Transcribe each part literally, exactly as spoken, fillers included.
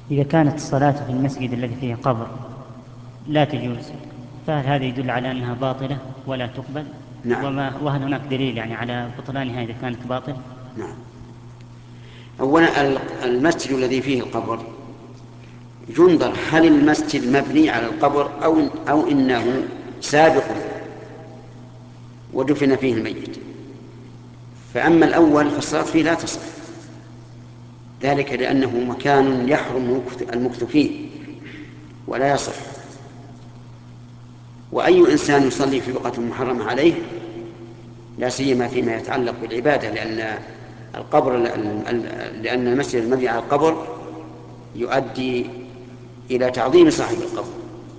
إذا كانت الصلاة في المسجد الذي فيه قبر لا تجوز، فهل هذا يدل على أنها باطلة ولا تقبل؟ نعم. وما وهل هناك دليل يعني على بطلانها إذا كانت باطل؟ نعم. أولا المسجد الذي فيه القبر ينظر هل المسجد مبني على القبر أو, أو إنه سابق ودفن فيه الميت. فأما الأول فالصلاة فيه لا تصح، ذلك لأنه مكان يحرم المكث فيه ولا يصح. وأي إنسان يصلي في بقعة محرمة عليه، لا سيما فيما يتعلق بالعبادة، لأن القبر لأن المسجد المبني على القبر يؤدي إلى تعظيم صاحب القبر،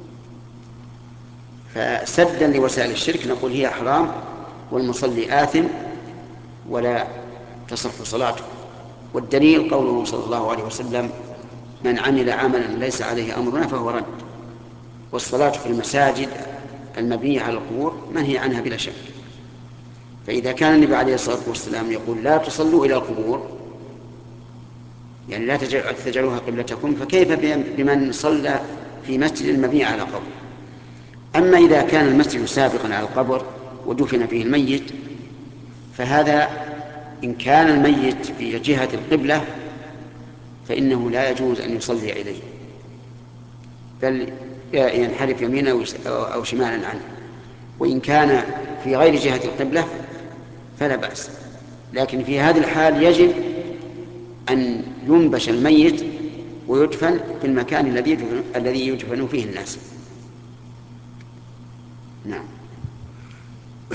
فسدا لوسائل الشرك نقول هي حرام والمصلي آثم ولا تصح صلاته. والدليل قوله صلى الله عليه وسلم: من عمل عملا ليس عليه أمرنا فهو رد. والصلاة في المساجد المبنية على القبور منهي عنها بلا شك. فإذا كان النبي عليه الصلاة والسلام يقول لا تصلوا إلى القبور، يعني لا تجعلوها قبلتكم، فكيف بمن صلى في مسجد مبني على قبر؟ أما إذا كان المسجد سابقا على القبر ودفن فيه الميت، فهذا إن كان الميت في جهة القبلة فإنه لا يجوز أن يصلي إليه، بل ينحرف يمينا أو شمالا عنه. وإن كان في غير جهة القبلة فلا بأس، لكن في هذه الحال يجب أن ينبش الميت ويدفن في المكان الذي الذي يدفن فيه الناس. نعم.